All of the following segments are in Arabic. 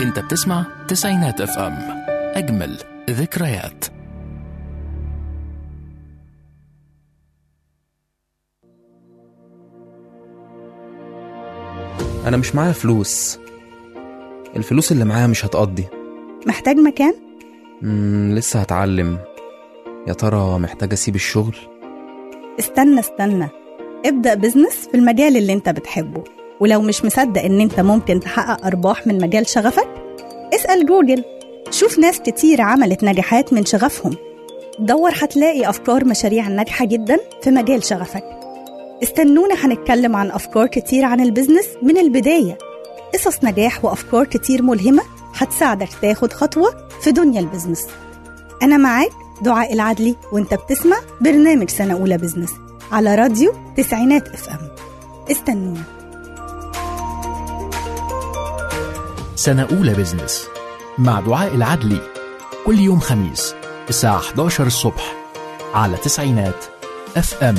انت بتسمع تسعينات اف ام، اجمل ذكريات. أنا مش معايا فلوس، الفلوس اللي معايا مش هتقضي. محتاج مكان؟ لسه هتعلم. يا ترى محتاج أسيب الشغل؟ استنى، ابدأ بزنس في المجال اللي انت بتحبه، ولو مش مصدق ان انت ممكن تحقق أرباح من مجال شغفك، اسأل جوجل، شوف ناس كتير عملت نجاحات من شغفهم. دور هتلاقي أفكار مشاريع ناجحة جدا في مجال شغفك. استنونا، هنتكلم عن أفكار كتير عن البزنس من البداية، قصص نجاح وأفكار كتير ملهمة هتساعدك تاخد خطوة في دنيا البزنس. أنا معاك دعاء العدلي، وانت بتسمع برنامج سنة أولى بزنس على راديو تسعينات اف ام. استنونا. سنة أولى بزنس مع دعاء العدلي، كل يوم خميس الساعة 11 الصبح على تسعينات اف ام.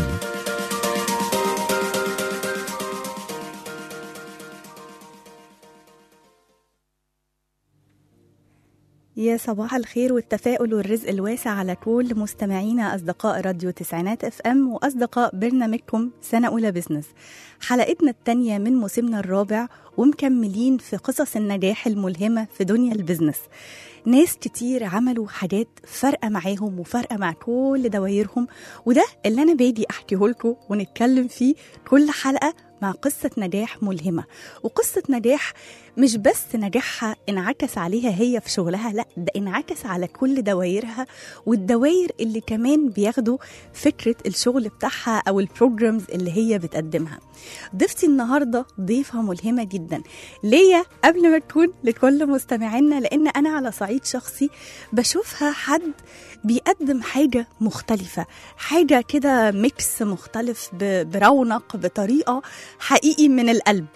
يا صباح الخير والتفاؤل والرزق الواسع على كل مستمعينا أصدقاء راديو تسعينات اف ام وأصدقاء برنامجكم سنة أولى بزنس. حلقتنا التانية من موسمنا الرابع، ومكملين في قصص النجاح الملهمة في دنيا البزنس. ناس كتير عملوا حاجات فارقة معاهم وفارقة مع كل دوايرهم، وده اللي أنا باجي أحكيه لكم ونتكلم فيه كل حلقة مع قصة نجاح ملهمة. وقصة نجاح مش بس نجاحها انعكس عليها هي في شغلها، لا، ده انعكس على كل دوايرها والدواير اللي كمان بياخدوا فكرة الشغل بتاعها أو البروجرامز اللي هي بتقدمها. ضيفتي النهاردة ضيفة ملهمة جدا ليا قبل ما تكون لكل مستمعينا، لأن أنا على صعيد شخصي بشوفها حد بيقدم حاجة مختلفة، حاجة كده ميكس مختلف برونق بطريقة حقيقي من القلب.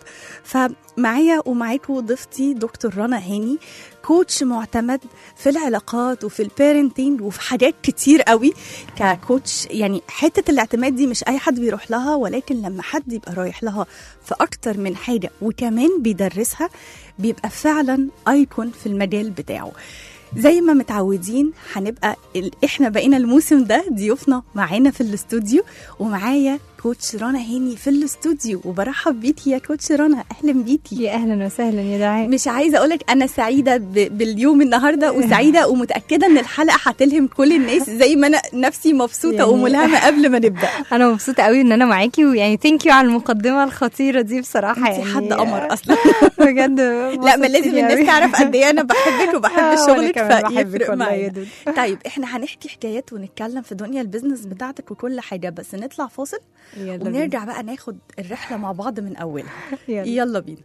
فمعايا ومعاكم ضيفتي دكتور رنا هاني، كوتش معتمد في العلاقات وفي البيرنتينج وفي حاجات كتير قوي ككوتش. يعني حتة الاعتماد دي مش أي حد بيروح لها، ولكن لما حد يبقى رايح لها في أكتر من حاجة وكمان بيدرسها بيبقى فعلا أيكون في المجال بتاعه. زي ما متعودين هنبقى احنا بقينا الموسم ده ضيوفنا معانا في الاستوديو، ومعايا كوتش رنا هاني في الاستوديو، وبرحب بيكي يا كوتش رنا. اهلا بيكي. يا اهلا وسهلا يا دعاء. مش عايزه اقولك انا سعيده باليوم النهارده، وسعيده ومتاكده ان الحلقه هتلهم كل الناس زي ما انا نفسي مبسوطه يعني وملهمه قبل ما نبدا. انا مبسوطه قوي ان انا معاكي، ويعني ثانك يو على المقدمه الخطيره دي بصراحه. انت يعني حد قمر اصلا بجد. لا، ما لازم الناس تعرف قد ايه انا بحبك وبحب شغلك، فيفرق معايا. طيب احنا هنحكي حكايات ونتكلم في دنيا البيزنس بتاعتك وكل حاجه، بس نطلع فاصل ونرجع بقى ناخد الرحله مع بعض من اولها. يلا بينا.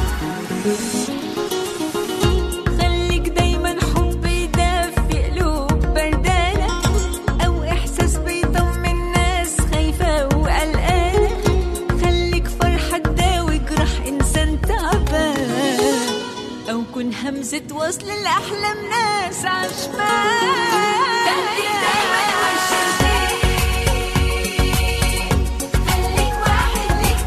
خليك دايما حب يدفي قلوب همزة وصل الأحلام ناس عشمان. خليك دايما عالشريك، خليك واحد ليك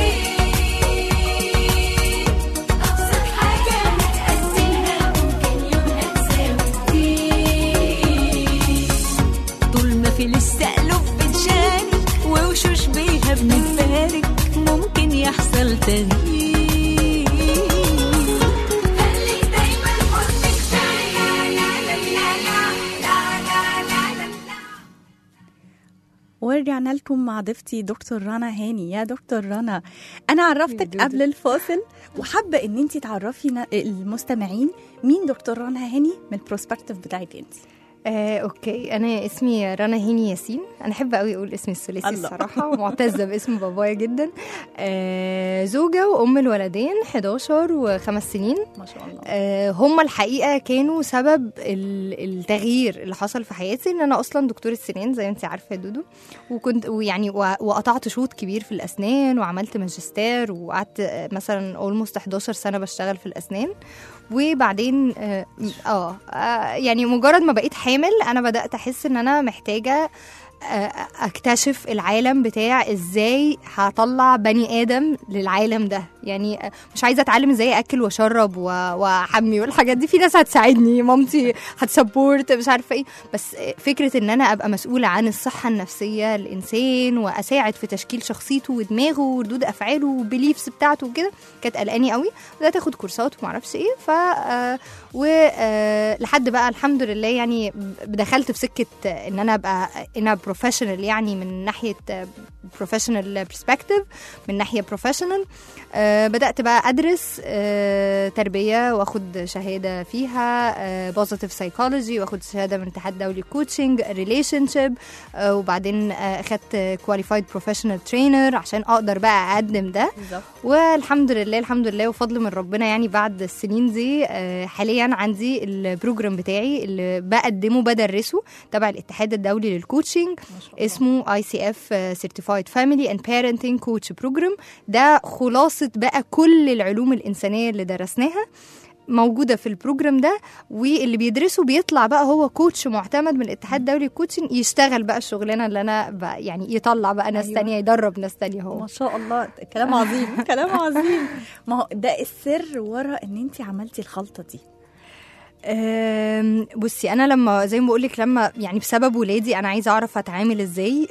تأثير، أبسط حاجة هتأديها ممكن يومها تساوي كتير. طول ما في لسه قلوب بتشارك ووشوش بيها بنتبارك ممكن يحصل تغيير. ورجعنا لكم مع ضيفتي دكتور رنا هاني. يا دكتور رنا، أنا عرفتك قبل الفاصل وحابة إن أنتي تعرفي المستمعين مين دكتور رنا هاني من البروسبكتيف بتاعك أنتي. اوكي، انا اسمي رنا هاني ياسين. انا احب قوي اقول اسمي الثلاثي الصراحه، معتزه باسم بابايا جدا. زوجه وام الولدين 11 و5 سنين ما شاء الله. هم الحقيقه كانوا سبب التغيير اللي حصل في حياتي، ان انا اصلا دكتوره سنان زي ما انت عارفه يا دودو، وكنت ويعني وقطعت شوط كبير في الاسنان وعملت ماجستير وقعدت مثلا اولموست 11 سنه بشتغل في الاسنان. وبعدين يعني مجرد ما بقيت حامل انا بدأت احس ان انا محتاجة اكتشف العالم بتاع ازاي هطلع بني ادم للعالم ده. يعني مش عايزه اتعلم ازاي اكل واشرب واحمي والحاجات دي، في ناس هتساعدني، مامتي هتسبورت مش عارفه ايه، بس فكره ان انا ابقى مسؤوله عن الصحه النفسيه للانسان واساعد في تشكيل شخصيته ودماغه وردود افعاله والبيليفز بتاعته وكده كانت قلقاني قوي. بدات اخد كورسات وما اعرفش ايه، لحد بقى الحمد لله يعني دخلت في سكه ان انا ابقى بروفيشنال، يعني من ناحيه بروفيشنال برسبكتيف، من ناحيه بروفيشنال. بدأت بقى أدرس تربية واخد شهادة فيها بوزيتيف سايكولوجي، واخد شهادة من الاتحاد الدولي كوتشنج ريليشنشيب، وبعدين أخدت كواليفايد بروفيشنال ترينر عشان أقدر بقى أقدم ده. والحمد لله وفضل من ربنا يعني بعد السنين دي حاليا عندي البروجرام بتاعي اللي بقدمه بدرسه تبع الاتحاد الدولي للكوتشنج، اسمه ICF Certified Family and Parenting Coach Program. ده خلاصة بقى كل العلوم الإنسانية اللي درسناها موجودة في البروجرام ده، واللي بيدرسه بيطلع بقى هو كوتش معتمد من الاتحاد الدولي للكوتشنج، يشتغل بقى الشغلانة اللي أنا بقى يعني يطلع بقى ناس تانية، يدرب ناس تانية. هو ما شاء الله، كلام عظيم كلام عظيم. ما هو ده السر ورا ان انتي عملتي الخلطة دي. بصي، أنا لما زي ما بقولك لما يعني بسبب ولادي أنا عايزة أعرف أتعامل إزاي.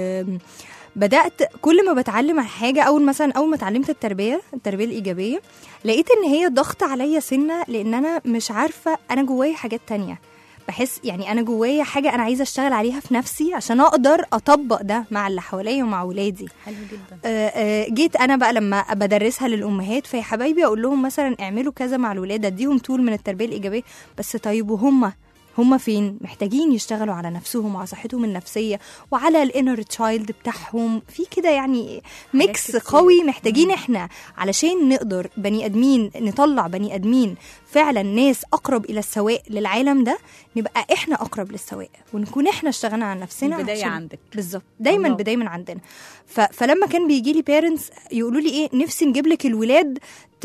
بدأت كل ما بتعلم عن حاجة، أول ما اتعلمت التربية الإيجابية، لقيت إن هي ضغط عليا سنة، لأن أنا مش عارفة، أنا جوايا حاجات تانية، بحس يعني أنا جوايا حاجة أنا عايزة أشتغل عليها في نفسي عشان أقدر أطبق ده مع اللي حواليا ومع ولادي. حلو جدا. جيت أنا بقى لما بدرسها للأمهات، فيا حبايبي أقول لهم مثلا اعملوا كذا مع الولاد، أديهم طول من التربية الإيجابية، بس طيب وهم فين؟ محتاجين يشتغلوا على نفسهم وعلى صحتهم النفسية وعلى الانر تشايلد بتاعهم، في كده يعني ميكس قوي محتاجين احنا علشان نقدر نطلع بني ادمين فعلا ناس اقرب الى السواء للعالم ده، نبقى احنا اقرب للسواء ونكون احنا اشتغلنا على نفسنا. البداية عندك بالظبط، دايما البداية من عندنا. فلما كان بيجي لي بيرنتس يقولوا لي ايه، نفسي نجيب لك الولاد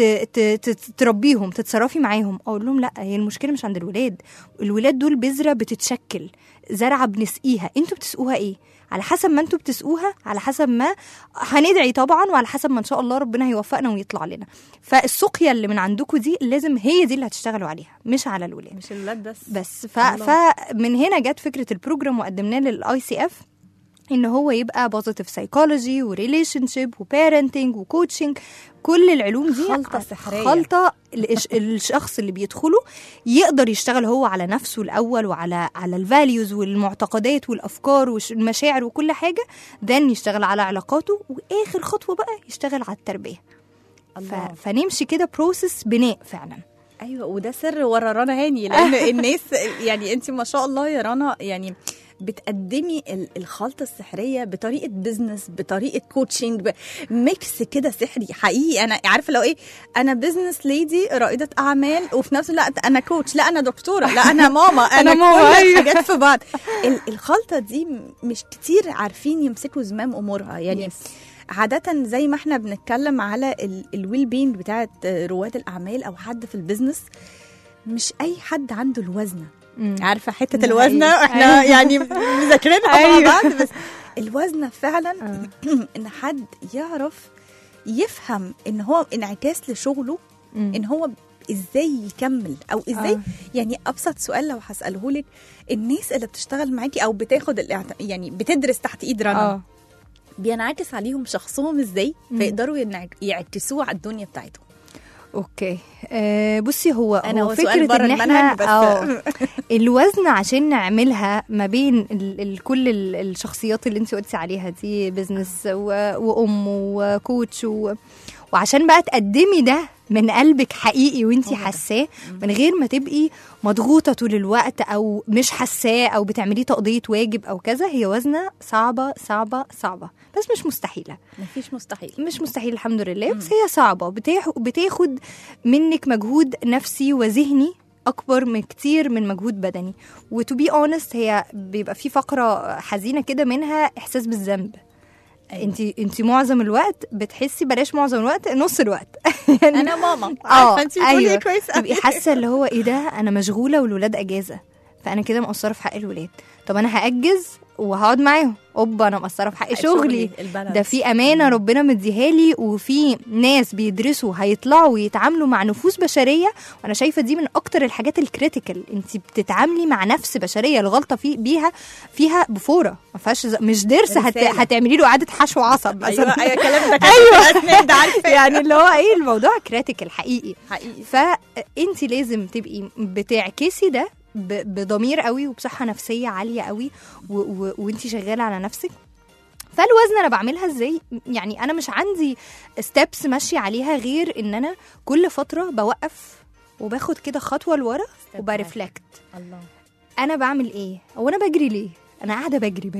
تربيهم تتصرفي معاهم، اقول لهم لا، هي المشكله مش عند الولاد دول بذره بتتشكل، زرعه بنسقيها، انتوا بتسقوها ايه؟ على حسب ما انتوا بتسقوها، على حسب ما هندعي طبعا، وعلى حسب ما ان شاء الله ربنا هيوفقنا ويطلع لنا. فالسقيا اللي من عندكم دي لازم هي دي اللي هتشتغلوا عليها، مش على الولاد، مش الولاد بس. فمن هنا جت فكره البروجرام وقدمناه للICF، ان هو يبقى بوزيتيف سايكولوجي وريليشنشيب وبيرنتنج وكوتشنج، كل العلوم دي خلطة سحرية، خلطة الشخص اللي بيدخله يقدر يشتغل هو على نفسه الأول، وعلى الفاليوز والمعتقدات والأفكار والمشاعر وكل حاجة، then يشتغل على علاقاته، وآخر خطوة بقى يشتغل على التربية. فنمشي كده بروسس بناء فعلا. أيوة، وده سر ورا رنا هاني، لأن الناس يعني أنت ما شاء الله يا رنا يعني بتقدمي الخلطة السحرية بطريقة بيزنس، بطريقة كوتشنج، ميكس كده سحري حقيقي. أنا عارفة لو إيه، أنا بيزنس ليدي رائدة أعمال، وفي نفس الوقت أنا كوتش، لا أنا دكتورة، لا أنا ماما، أنا كل الحاجات في بعض. الخلطة دي مش كتير عارفين يمسكوا زمام أمورها يعني. عادة زي ما احنا بنتكلم على الويل بين بتاعت رواد الأعمال أو حد في البيزنس، مش اي حد عنده الوزنه. مم. عارفه حته ده الوزنه حقيقي. احنا أيوة. يعني مذاكرينها أيوة. مع بعض، بس الوزنه فعلا ان حد يعرف يفهم ان هو انعكاس لشغله، ان هو ازاي يكمل او ازاي يعني ابسط سؤال لو هساله لك، الناس اللي بتشتغل معاكي او بتاخد يعني بتدرس تحت ايد رنا بينعكس عليهم شخصهم ازاي فيقدروا يعكسوه على الدنيا بتاعتهم؟ اوكي. بصي هو سؤال فكره ان احنا بس الوزن عشان نعملها ما بين كل الشخصيات اللي انت قلتي عليها دي، بزنس وام وكوتش وعشان بقى تقدمي ده من قلبك حقيقي وانتي حاساه من غير ما تبقي مضغوطة طول الوقت او مش حاساه او بتعمليه تقضية واجب او كذا. هي وزنة صعبة صعبة صعبة بس مش مستحيلة. مفيش مستحيل، مش مستحيل الحمد لله. بس هي صعبة، بتاخد منك مجهود نفسي وذهني اكبر من كتير من مجهود بدني. وتو بي اونست هي بيبقى في فقرة حزينة كده منها احساس بالذنب. انت معظم الوقت بتحسي، بلاش معظم الوقت، نص الوقت يعني انا ماما انت بتقولي كويس تبقي حاسه اللي هو ايه ده، انا مشغوله والولاد اجازه فانا كده مقصره في حق الولاد. طب انا هاجز وهقعد معاهم، اوبا انا مقصره في حق شغلي. ده في امانه ربنا مديها لي، وفي ناس بيدرسوا هيطلعوا يتعاملوا مع نفوس بشريه، وانا شايفه دي من اكتر الحاجات الكريتيكال. انت بتتعاملي مع نفس بشريه، الغلطه فيها بفوره، ما فيهاش مش درس هتعملي له اعاده حشو عصب. ايوه كلام ده ايوه ده عارفه يعني اللي هو ايه، الموضوع كريتيكال حقيقي. فانت لازم تبقي بتعكسي ده بضمير قوي وبصحه نفسيه عاليه قوي وانتي شغاله على نفسك. فالوزن انا بعملها ازاي؟ يعني انا مش عندي ستيبس ماشيه عليها غير ان انا كل فتره بوقف وباخد كده خطوه لورا وبرفلكت. الله، انا بعمل ايه؟ او انا بجري ليه؟ انا قاعده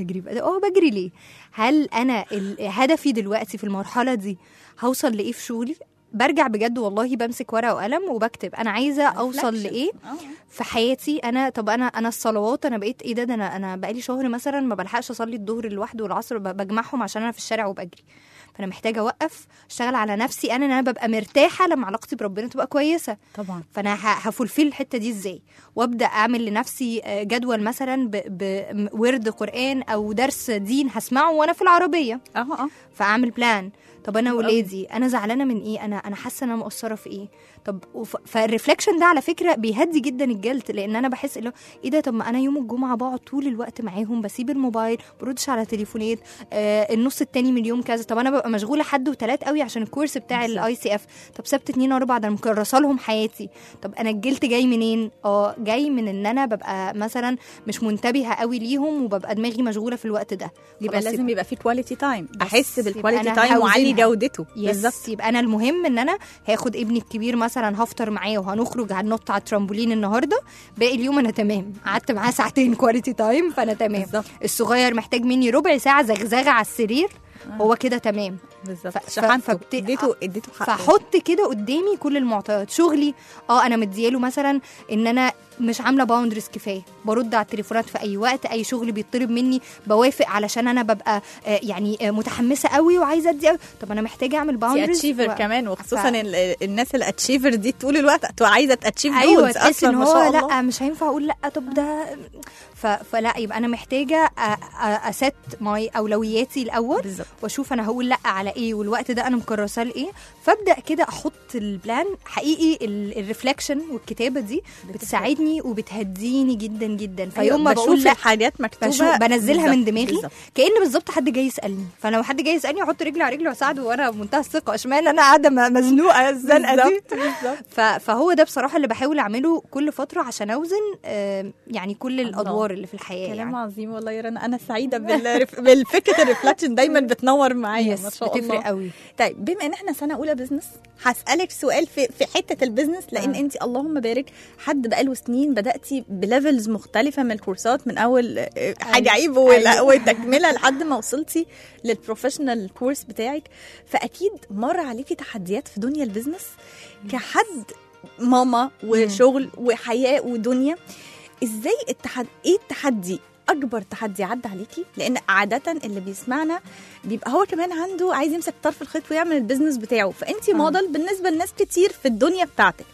بجري ليه؟ هل انا هدفي دلوقتي في المرحله دي هوصل لايه في شغلي؟ برجع بجد والله بمسك ورقه وقلم وبكتب انا عايزه اوصل لايه في حياتي. انا الصلوات انا بقيت ايه ده انا بقالي شهر مثلا ما بلحقش اصلي الظهر لوحده والعصر، بجمعهم عشان انا في الشارع وبجري. فانا محتاجه اوقف اشتغل على نفسي انا ببقى مرتاحه لما علاقتي بربنا تبقى كويسه طبعا. فانا هفولفيل الحته دي ازاي؟ وابدا اعمل لنفسي جدول مثلا بورد قران او درس دين هسمعه وانا في العربيه. فاعمل بلان. طب انا ولادي انا زعلانه من ايه؟ انا حاسه انا مقصره في ايه؟ طب فالريفلكشن ده على فكره بيهدي جدا الجلد، لان انا بحس انه ايه ده، طب ما انا يوم الجمعه بقعد طول الوقت معاهم، بسيب الموبايل، بردش على تليفونات، النص التاني من اليوم كذا. طب انا ببقى مشغوله حد وثلاث قوي عشان الكورس بتاع الاي سي اف. طب سبت 2 و4 ده مكرسه لهم حياتي. طب انا الجلد جاي منين؟ جاي من ان انا ببقى مثلا مش منتبهه قوي ليهم وببقى دماغي مشغوله في الوقت ده. يبقى لازم يبقى في كواليتي تايم، احس بالكواليتي تايم وعلي جودته. بالظبط. يبقى انا المهم ان انا هاخد ابني الكبير مثلا هفطر معاه وهنخرج هننط على الترامبولين النهارده، باقي اليوم انا تمام، قعدت معاه ساعتين كواليتي تايم فانا تمام. بالزبط. الصغير محتاج مني ربع ساعه زغزغه على السرير هو كده تمام. بالظبط. اديته حقه. فحط كده قدامي كل المعطيات. شغلي انا مدياله مثلا ان انا مش عامله باوندرز كفايه، برد على التليفونات في اي وقت، اي شغل بيطلب مني بوافق علشان انا ببقى يعني متحمسه قوي وعايزه ادي قوي. طب انا محتاجه اعمل باوندرز اتشيفر كمان، وخصوصا الناس الاتشيفر دي طول الوقت عايزه اتشيف جولز اصلا ما شاء الله. لا مش هينفع اقول لا. طب ده فلا، يبقى انا محتاجه اسيت ماي اولوياتي الاول واشوف انا هقول لا على ايه والوقت ده انا مكرسه لايه. فابدا كده احط البلان. حقيقي الريفلكشن والكتابه دي بتساعدني وبتهديني جدا جدا. فيوم ما بقول لا حاجات مكتوبه بنزلها من دماغي كأن بالظبط حد جاي يسالني. فانا لو حد جاي يسالني احط رجلي على رجلي واساعده وانا بمنتهى الثقه، اشمعنى انا قاعده مزنوقه الزنقه دي. فهو ده بصراحه اللي بحاول اعمله كل فتره عشان اوزن يعني كل الادوار اللي في الحياه. كلام عظيم والله يا رنا، انا سعيده بالفكره الريفلكشن دايما بتنور معايا ما شاء الله. بتفرق قوي. طيب بما ان احنا سنه اولى بزنس هسالك سؤال في حته البزنس، لان انت اللهم بارك حد بقاله سنين بداتي بليفلز مختلفه من الكورسات، من اول حاجه عيب وتكمله لحد ما وصلتي للبروفيشنال كورس بتاعك. فاكيد مر عليكي تحديات في دنيا البزنس كحد ماما وشغل وحياه ودنيا. ازاي ايه التحدي، اكبر تحدي عدى عليكي؟ لان عاده اللي بيسمعنا بيبقى هو كمان عنده عايز يمسك طرف الخيط ويعمل البيزنس بتاعه، فانتي موديل بالنسبه لناس كتير في الدنيا بتاعتك.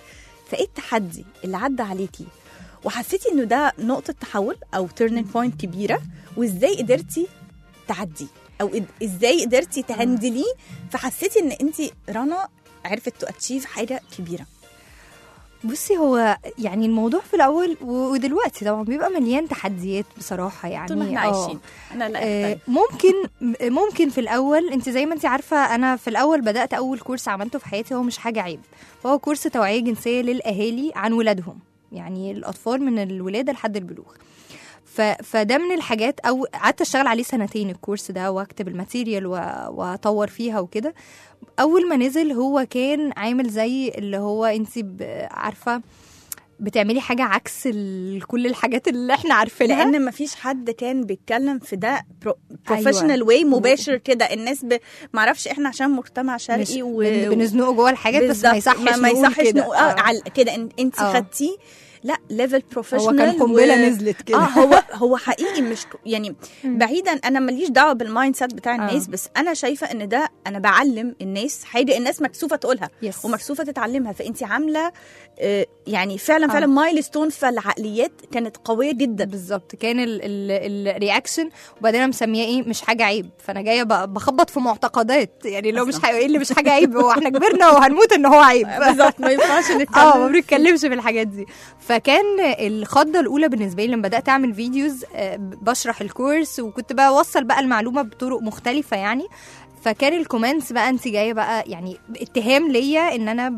فايه التحدي اللي عدى عليكي وحسيتي انه ده نقطه تحول او تيرنينج بوينت كبيره، وازاي قدرتي تعدي او ازاي قدرتي تهندليه فحسيتي ان انت رنا عرفت تاتشيف حاجه كبيره؟ بصي، هو يعني الموضوع في الاول ودلوقتي طبعا بيبقى مليان تحديات بصراحه، يعني طول ما احنا عايشين. انا لا ممكن في الاول، انت زي ما انت عارفه انا في الاول بدات اول كورس عملته في حياتي هو مش حاجه عيب، فهو كورس توعيه جنسيه للاهالي عن ولادهم، يعني الاطفال من الولاده لحد البلوغ. فده من الحاجات، او قعدت اشتغل عليه 2 سنين الكورس ده، واكتب الماتيريال واطور فيها وكده. اول ما نزل هو كان عامل زي اللي هو انت عارفه بتعملي حاجه عكس كل الحاجات اللي احنا عارفينها، لان مفيش حد كان بيتكلم في ده بروفيشنال واي مباشر كده. الناس معرفش احنا عشان مجتمع شرقي بنزنقه جوه الحاجات، بس ما يصحش نقول كده انت خدتيه لا ليفل بروفيشنال. هو كان قنبله نزلت كده. هو حقيقي مش يعني بعيدا، انا ماليش دعوه بالمايند سيت بتاع الناس، بس انا شايفه ان ده انا بعلم الناس حاجه الناس مكسوفه تقولها ومكسوفه تتعلمها، فانت عامله يعني فعلا مايلستون في العقليات كانت قويه جدا. بالظبط، كان الرياكشن. وبعدين انا مسميه ايه مش حاجه عيب، فانا جايه بخبط في معتقدات، يعني لو مش ايه اللي مش حاجه عيب، هو احنا كبرنا وهنموت ان هو عيب. بالظبط، ما ينفعش نتكلم ما بنتكلمش في الحاجات دي. فكان الخضه الاولى بالنسبه لي لما بدات اعمل فيديوز بشرح الكورس، وكنت بقى اوصل بقى المعلومه بطرق مختلفه يعني. فكان الكومنتس بقى انت جايه بقى يعني اتهام ليا ان انا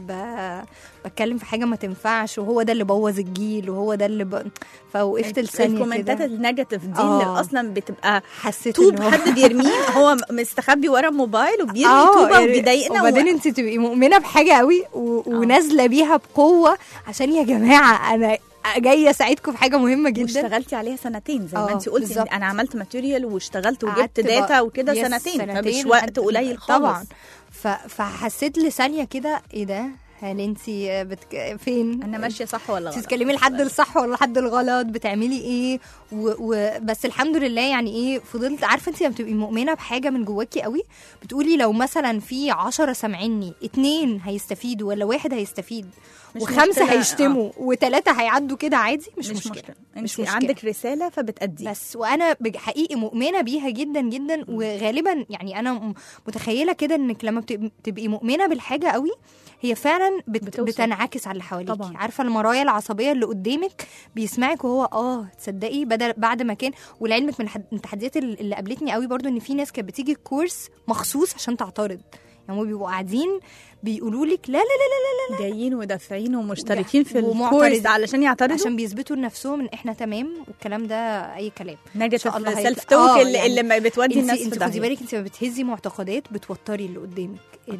بتكلم في حاجه ما تنفعش، وهو ده اللي بوظ الجيل، وهو ده اللي فوقفت لساني. الكومنتات النيجاتيف دي اللي اصلا بتبقى حسيت طوب حد بيرميه، هو مستخبي ورا موبايل وبيرمي طوبه يعني وبيضايقنا. وبعدين انت تبقي مؤمنه بحاجه قوي ونازله بيها بقوه، عشان يا جماعه انا جايه اساعدكم في حاجه مهمه جدا. واشتغلتي عليها 2 سنين زي ما انت قلتي. انا عملت ماتيريال واشتغلت وجبت داتا وكده 2 سنين، فمش وقت قليل خالص طبعا. فحسيت لثانيه كده ايه ده، هل انت فين انا ماشيه صح ولا غلط، تتكلمي لحد الصح ولا لحد الغلط، بتعملي ايه بس الحمد لله يعني ايه فضلت عارفه. انت لما بتبقي مؤمنه بحاجه من جواكي قوي بتقولي لو مثلا في 10 سامعيني 2 هيستفيدوا ولا 1 هيستفيد و5 هيشتموا و3 هيعدوا كده عادي، مش مشكله. مش عندك رساله فبتأدي بس. وانا حقيقي مؤمنه بيها جدا جدا. وغالبا يعني انا متخيله كده انك لما بتبقي مؤمنه بالحاجه قوي هي فعلا بتنعكس على اللي حواليك. عارفه المرايا العصبيه اللي قدامك بيسمعك وهو تصدقي بعد ما كان. ولعلمك من التحديات اللي قابلتني قوي برضو ان في ناس كانت بتيجي الكورس مخصوص عشان تعترض، يعني هم بيبقوا قاعدين بيقولوا لك لا لا لا لا لا جايين ودافعين ومشتركين في الكورس علشان يعترضوا، عشان بيثبتوا لنفسهم ان احنا تمام، والكلام ده اي كلام. نيجاتيف سيلف توك اللي ما بتودي الناس انت خدي بالك، انت بتهزي معتقدات بتوتري اللي قدامك.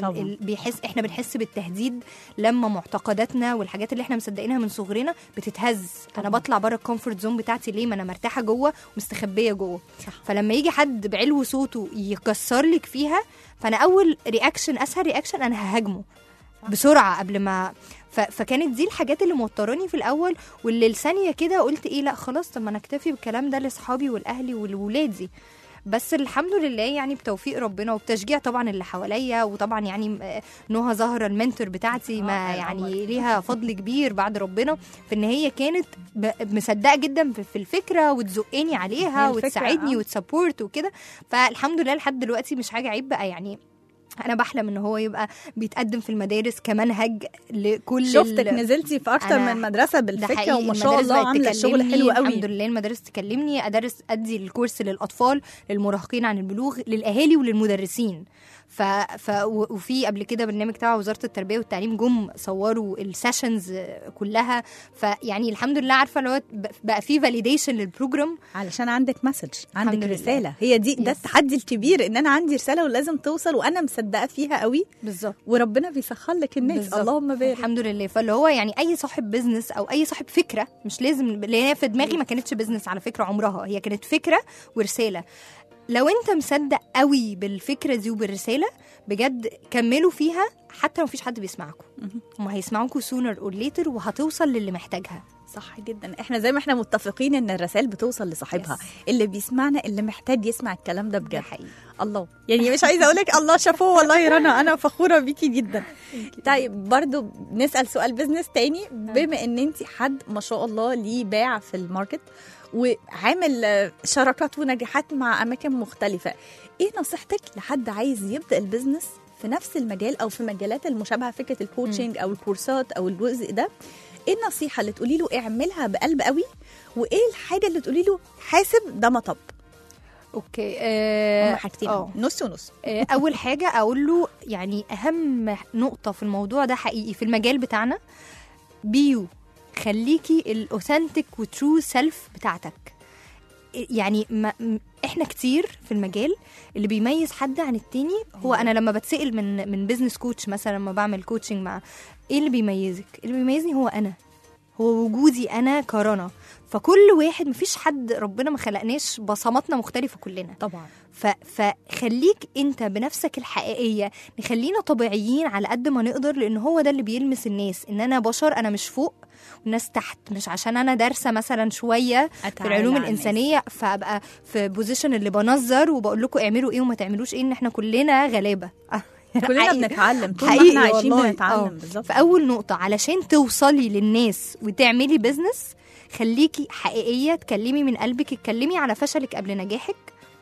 احنا بنحس بالتهديد لما معتقداتنا والحاجات اللي احنا مصدقينها من صغرنا بتتهز. انا بطلع بره الكومفورت زون بتاعتي ليه؟ ما انا مرتاحه جوه ومستخبيه جوه. فلما يجي حد بعلو صوته يكسر لك فيها، فانا اول رياكشن اسهل رياكشن انا ههاجمه بسرعه قبل ما فكانت دي الحاجات اللي موتراني في الاول، واللي لثانيه كده قلت ايه لا خلاص، طب ما انا اكتفي بالكلام ده لاصحابي والاهلي والولادي. بس الحمد لله يعني بتوفيق ربنا وبتشجيع طبعا اللي حواليا، وطبعا يعني نهى زهرة المنتور بتاعتي ما يعني ليها فضل كبير بعد ربنا في ان هي كانت مصدقه جدا في الفكره وتزقني عليها وتساعدني وتسبورت وكده. فالحمد لله لحد دلوقتي مش حاجه عيب بقى. يعني انا بحلم ان هو يبقى بيتقدم في المدارس كمنهج لكل. شفتك نزلتي في اكتر من مدرسه بالفكره وما شاء الله عامله شغل حلو قوي. الحمد لله المدارس تكلمني، ادي الكورس للاطفال للمراهقين عن البلوغ للاهالي وللمدرسين. وفي قبل كده برنامج تبع وزاره التربيه والتعليم جم صوروا السيشنز كلها. فيعني الحمد لله عارفه لو بقى في فاليديشن للبروجرام علشان عندك مسج، عندك رساله. هي دي ده التحدي الكبير، ان انا عندي رساله ولازم توصل وانا مصدقه فيها قوي. بالظبط. وربنا بيسخر لك الناس. بالزبط. اللهم بارك. الحمد لله. فاللي هو يعني اي صاحب بزنس او اي صاحب فكره، مش لازم، لان في دماغي ما كانتش بزنس على فكره عمرها، هي كانت فكره ورساله. لو انت مصدق قوي بالفكره دي وبالرساله بجد كملوا فيها، حتى لو مفيش حد بيسمعكم، هم هيسمعوكوا sooner or later وهتوصل للي محتاجها. صح جدا. احنا زي ما احنا متفقين ان الرسائل بتوصل لصاحبها، اللي بيسمعنا اللي محتاج يسمع الكلام ده بجد. حقيقي. الله، يعني مش عايزه اقول لك الله شافوه، والله يا رنا انا فخوره بيكي جدا. طيب برضو نسال سؤال بزنس تاني، بما ان انت حد ما شاء الله ليه باع في الماركت وعامل شراكات ونجاحات مع اماكن مختلفه، ايه نصيحتك لحد عايز يبدا البزنس في نفس المجال او في مجالات المشابهه، فكره الكوتشنج او الكورسات او الجزء ده؟ ايه النصيحه اللي تقولي له اعملها بقلب قوي، وايه الحاجه اللي تقولي له حاسب ده مطب؟ اوكي. هم حاجتين نص ونص. اول حاجه اقول له يعني اهم نقطه في الموضوع ده حقيقي في المجال بتاعنا، بيو، خليكي الاوثنتيك وترو سيلف بتاعتك. يعني احنا كتير في المجال اللي بيميز حد عن التاني هو انا لما بتسأل من بيزنس كوتش مثلا، لما بعمل كوتشنج مع ايه اللي بيميزك، اللي بيميزني هو انا، هو وجودي انا كرنا. فكل واحد، مفيش حد ربنا ما خلقناش بصماتنا مختلفة كلنا طبعا. فخليك انت بنفسك الحقيقية، نخلينا طبيعيين على قد ما نقدر، لان هو ده اللي بيلمس الناس، ان انا بشر، انا مش فوق والناس تحت، مش عشان انا دارسة مثلا شوية في العلوم الإنسانية فأبقى في بوزيشن اللي بنظر وبقول لكم اعملوا ايه وما تعملوش ايه، ان احنا كلنا غلابة. كلنا بنتعلم طول ما احنا عايشين بنتعلم. بالظبط. فأول نقطة علشان توصلي للناس وتعملي بيزنس، خليكي حقيقية، تكلمي من قلبك، اتكلمي على فشلك قبل نجاحك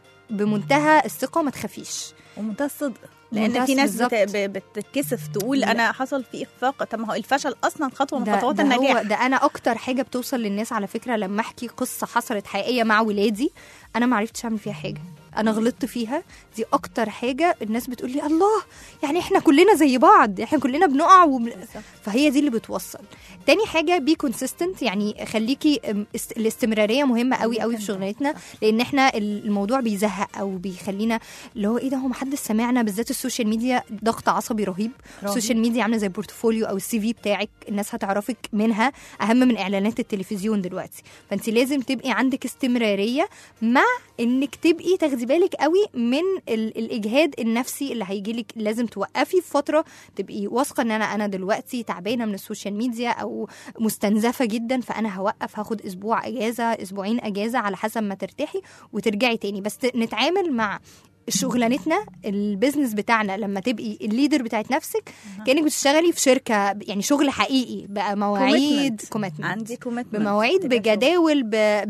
بمنتهى الثقة، ما تخافيش ومنتهى الصدق، لان في ناس بتتكسف تقول انا حصل في اخفاق. طب ما هو الفشل اصلا خطوه من خطوات النجاح. ده انا اكتر حاجه بتوصل للناس على فكره لما احكي قصه حصلت حقيقيه مع ولادي، انا ما عرفتش اعمل فيها حاجه، انا غلطت فيها، دي اكتر حاجه الناس بتقول لي الله، يعني احنا كلنا زي بعض، احنا كلنا بنقع فهي دي اللي بتوصل. تاني حاجه بي كونسيستنت، يعني خليكي الاستمراريه مهمه قوي قوي في شغلتنا، لان احنا الموضوع بيزهق او بيخلينا اللي هو ايه ده، هو محدش سمعنا. بالذات السوشيال ميديا ضغط عصبي رهيب. السوشيال ميديا عامله زي بورتفوليو او السي في بتاعك، الناس هتعرفك منها اهم من اعلانات التلفزيون دلوقتي. فانت لازم تبقي عندك استمراريه، مع انك تبقي تاخدي بالك قوي من الاجهاد النفسي اللي هيجيلك. لازم توقفي في فتره، تبقي واثقه ان انا دلوقتي تعبانه من السوشيال ميديا او مستنزفه جدا، فانا هوقف، هاخد اسبوع اجازه، اسبوعين اجازه، على حسب ما ترتاحي وترجعي تاني. بس نتعامل مع شغلانتنا البيزنس بتاعنا لما تبقي الليدر بتاعت نفسك كأنك بتشتغلي في شركة، يعني شغل حقيقي بقى، مواعيد كوميتمنت، عندي كوميتمنت بمواعيد، بجداول،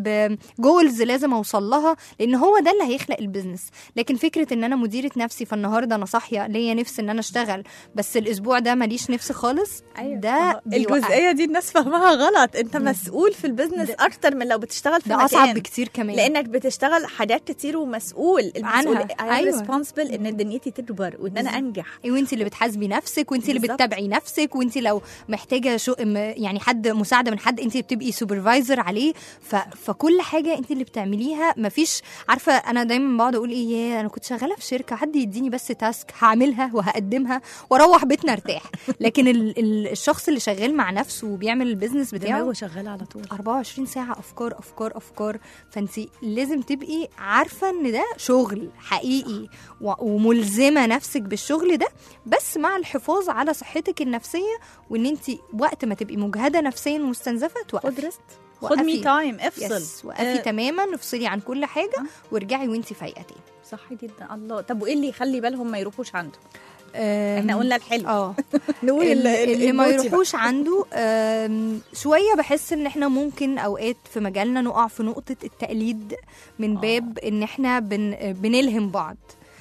بجولز لازم اوصل لها، لان هو ده اللي هيخلق البيزنس. لكن فكرة ان انا مديرة نفسي، فالنهارده انا صاحية ليا نفس ان انا اشتغل، بس الاسبوع ده ماليش نفس خالص، ده الجزئية دي الناس فاهمها غلط. انت مسؤول في البيزنس اكتر من لو بتشتغل في مكان. ده اصعب بكتير كمان، لانك بتشتغل حاجات كتير ومسؤول عنها. ريسبونسبل ان دنيتي تكبر وان انا انجح. وانت اللي بتحاسبي نفسك، وانت اللي بتتابعي نفسك، وانت لو محتاجه يعني حد مساعده من حد، انت بتبقي سوبرفايزر عليه. فكل حاجه انت اللي بتعمليها. مفيش، عارفه انا دايما بقعد اقول ايه، انا كنت شغاله في شركه، حد يديني بس تاسك هعملها وهقدمها واروح بيتنا ارتاح. لكن الشخص اللي شغال مع نفسه وبيعمل البيزنس بتاعه، هو شغال على طول 24 ساعه، افكار افكار افكار. فانت لازم تبقي عارفه ان ده شغل حقيقي، وملزمه نفسك بالشغل ده، بس مع الحفاظ على صحتك النفسيه، وان انت وقت ما تبقي مجهده نفسيا ومستنزفه توقفي، خد مي تايم، افصل، وقفي تماما، افصلي عن كل حاجه وارجعي وانت فايقه تاني. صح جدا. الله، طب وايه اللي يخلي بالهم ما يروحوش عنده؟ احنا قلنا الحلو. نقول اللي ما يروحوش عنده. شويه بحس ان احنا ممكن اوقات في مجالنا نقع في نقطه التقليد، من باب ان احنا بنلهم بعض.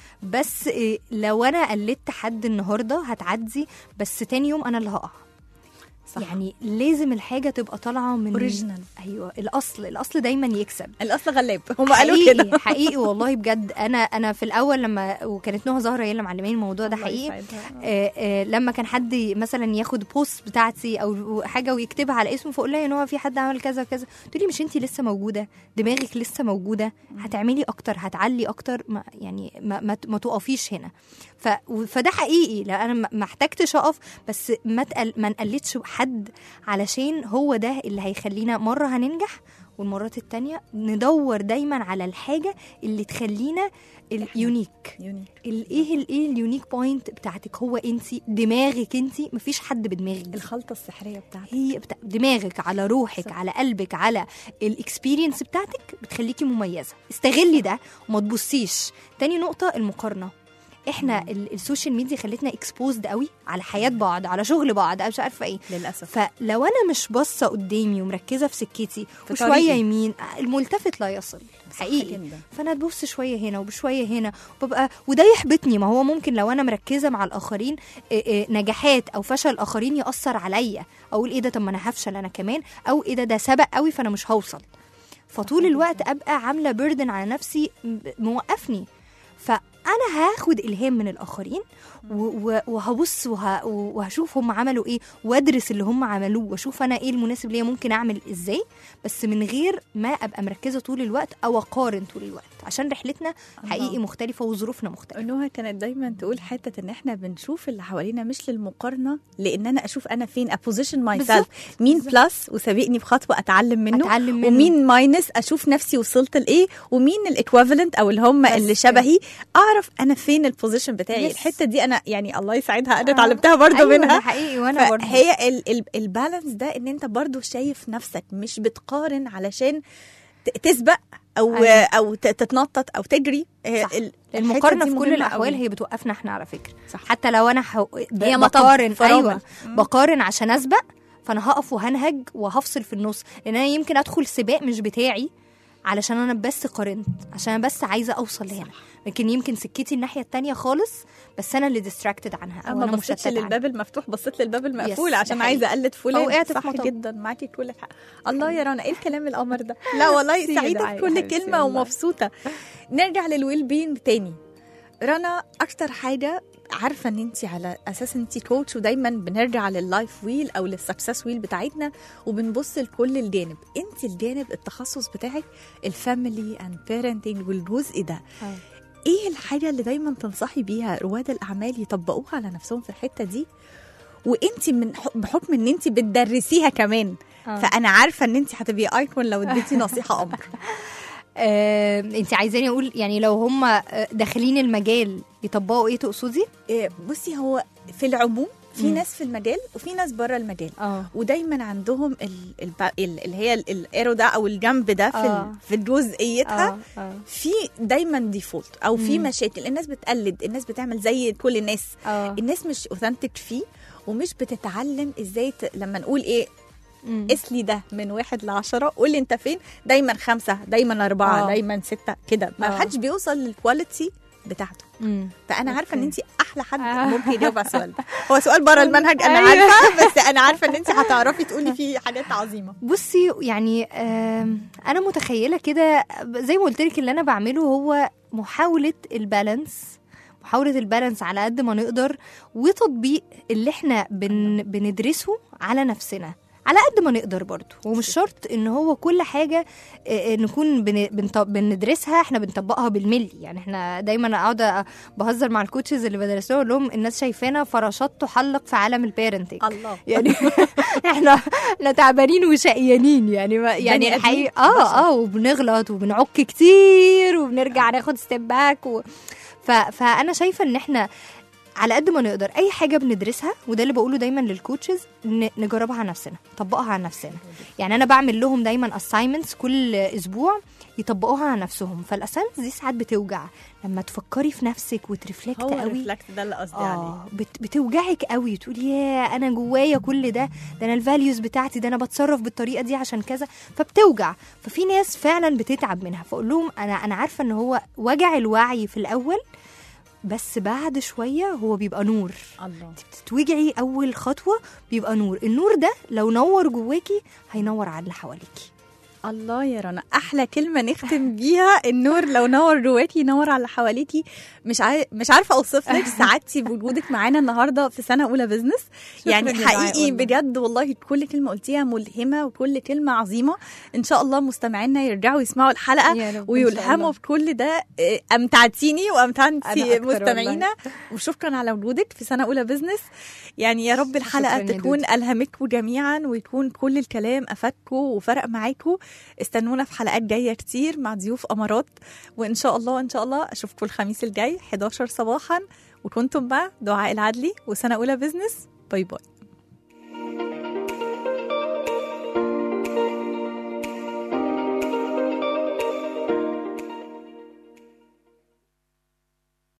بس لو انا قلدت حد النهارده هتعدي، بس تاني يوم انا اللي هقع. صح. يعني لازم الحاجه تبقى طالعه من اوريجينال. ايوه، الاصل دايما يكسب، الاصل غلاب، هم قالوا كده حقيقي والله بجد. انا في الاول لما، وكانت نهى زهره هي اللي معلماني الموضوع ده حقيقي. لما كان حد مثلا ياخد بوست بتاعتي او حاجه ويكتبها على اسمه، فاقول لها ان هو في حد عمل كذا كذا، تقولي مش انتي لسه موجوده، دماغك لسه موجوده، هتعملي اكتر، هتعلي اكتر، يعني ما تقفيش هنا. فده حقيقي. لا انا ما احتاجتش اقف، بس ما نقلدش حد، علشان هو ده اللي هيخلينا مره هننجح والمرات التانية ندور دايما على الحاجة اللي تخلينا اليونيك. ايه اليونيك بوينت بتاعتك، هو انتي دماغك، انتي مفيش حد بدماغك دي. الخلطة السحرية بتاعتك هي دماغك على روحك على قلبك على الاكسبيرينس بتاعتك بتخليكي مميزة. استغلي ده وما تبصيش. تاني نقطة المقارنة. احنا السوشيال ميديا خلتنا اكسبوزد قوي على حياة بعض، على شغل بعض، مش عارفه ايه للاسف. فلو انا مش باصه قدامي ومركزه في سكتي وشويه يمين، الملتفت لا يصل حقيقي. فانا ابص شويه هنا وبشويه هنا وببقى وده يحبطني. ما هو ممكن لو انا مركزه مع الاخرين نجاحات او فشل الاخرين ياثر عليا، اقول ايه ده، طب ما انا هفشل انا كمان، او ايه ده سبق قوي فانا مش هوصل. فطول الوقت ابقى عامله بيردن على نفسي موقفني. فأنا هاخد إلهام من الآخرين وهبص وهشوف هم عملوا إيه، وأدرس اللي هم عملوه، وأشوف أنا إيه المناسب ليا ممكن أعمل إزاي، بس من غير ما أبقى مركزة طول الوقت أو أقارن طول الوقت، عشان رحلتنا حقيقي مختلفة وظروفنا مختلفة. نوها كانت دايما تقول حتة إن إحنا بنشوف اللي حوالينا مش للمقارنة، لأن أنا أشوف أنا فين، أبوزيشن ماي سيلف، مين بلس وسابقني بخطوة أتعلم منه، ومين ماينس أشوف نفسي وصلت لإيه، ومين الإكويفالنت أو اللي هم اللي شبهي، أعرف أنا فين البوزيشن بتاعي. الحتة دي أنا يعني الله يساعدها أنا اتعلمتها برضو منها. ده حقيقي. وأنا برضو هي البالانس ده إن أنت برضو شايف نفسك، مش بتقارن علشان تسبق أو تتنطط أو تجري. المقارنة في كل الأحوال هي بتوقفنا احنا على فكرة. صح. حتى لو أنا بقارن بقارن عشان أسبق، فأنا هقف وهنهج وهفصل في النص، لأن أنا يمكن أدخل سباق مش بتاعي علشان أنا بس قارنت، عشان أنا بس عايزة أوصل لهنا، لكن يمكن سكتي الناحية التانية خالص، بس أنا اللي ديستراكتد عنها، أو أنا بصيتش للباب المفتوح، بصيت للباب المقفول عشان عايزة أقلد فلان. صح جدا، معاكي كل الحق. الله يا رنا، إيه الكلام القمر ده؟ لا والله سعيدة بكل كلمة ومبسوطة. نرجع للويل بين تاني. رنا، أكتر حاجة عارفة ان انتي على اساس انتي كوتش، ودايما بنرجع لللايف ويل او للسكسس ويل بتاعتنا وبنبص لكل الجانب. انتي الجانب التخصص بتاعك الفاميلي اند بيرنتنج والجزء ده، ايه الحاجة اللي دايما تنصحي بيها رواد الاعمال يطبقوها على نفسهم في الحتة دي؟ وانتي بحكم ان انتي بتدرسيها كمان، فانا عارفة ان انتي هتبقي ايكون لو اديتي نصيحة امر. انت عايزاني اقول يعني لو هم داخلين المجال يطبقوا ايه تقصدي؟ بصي، هو في العموم في ناس في المجال وفي ناس بره المجال، ودايما عندهم اللي هي الايرو ده او الجنب ده في جزئيتها، في دايما ديفولت او في مشاكل. الناس بتقلد، الناس بتعمل زي كل الناس، الناس مش اوثنتك فيه، ومش بتتعلم ازاي لما نقول ايه اسلي ده من 1 ل10، قولي انت فين، دايما 5، دايما 4، دايما 6 كده، ما حدش بيوصل للكواليتي بتاعته. فانا عارفه ان انت احلى حد ممكن يجاوب على السؤال ده. هو سؤال بره المنهج انا عارفه، بس انا عارفه ان انت هتعرفي تقولي فيه حاجات عظيمه. بصي يعني انا متخيله كده زي ما قلت لك، اللي انا بعمله هو محاوله البالانس على قد ما نقدر، وتطبيق اللي احنا بندرسه على نفسنا على قد ما نقدر برضو. ومش شرط ان هو كل حاجة نكون بندرسها احنا بنطبقها بالملي. يعني احنا دايما اقعد بهزر مع الكوتشز اللي بدرسوها لهم، الناس شايفانا فراشات تحلق في عالم البيرنتنج. الله يعني احنا تعبانين وشقيانين يعني الحقيقة وبنغلط وبنعك كتير وبنرجع ناخد ستيب باك فانا شايفة ان احنا على قد ما نقدر اي حاجه بندرسها، وده اللي بقوله دايما للكوتشز، نجربها على نفسنا، نطبقها على نفسنا. يعني انا بعمل لهم دايما assignments كل اسبوع يطبقوها على نفسهم. فالاساينمنتس دي ساعات بتوجع لما تفكري في نفسك وترفلكت قوي. الرفلكت ده اللي قصدي عليه. بتوجعك قوي، تقولي يا انا جوايا كل ده انا الفاليوز بتاعتي، ده انا بتصرف بالطريقه دي عشان كذا، فبتوجع. ففي ناس فعلا بتتعب منها، فاقول لهم انا عارفه ان هو وجع الوعي في الاول، بس بعد شوية هو بيبقى نور. الله. تتوجعي أول خطوة بيبقى نور. النور ده لو نور جواكي هينور على اللي حواليكي. الله يا رنا، احلى كلمه نختم بيها. النور لو نور جواكي ينور على اللي حواليكي. مش عارفه اوصف لك سعادتي بوجودك معانا النهارده في سنه اولى بزنس. يعني حقيقي بجد والله كل كلمه قلتيها ملهمه وكل كلمه عظيمه. ان شاء الله مستمعينا يرجعوا يسمعوا الحلقه ويلهموا بكل ده. امتعتيني وامتعتي مستمعينا، وشكرا على وجودك في سنه اولى بزنس. يعني يا رب الحلقه تكون الهمتكم جميعا، ويكون كل الكلام افادكم وفرق معاكم. استنونا في حلقات جاية كتير مع ضيوف أمارات، وإن شاء الله إن شاء الله أشوفكم الخميس الجاي 11 صباحا. وكنتم مع دعاء العدلي وسنة أولى بزنس. باي باي.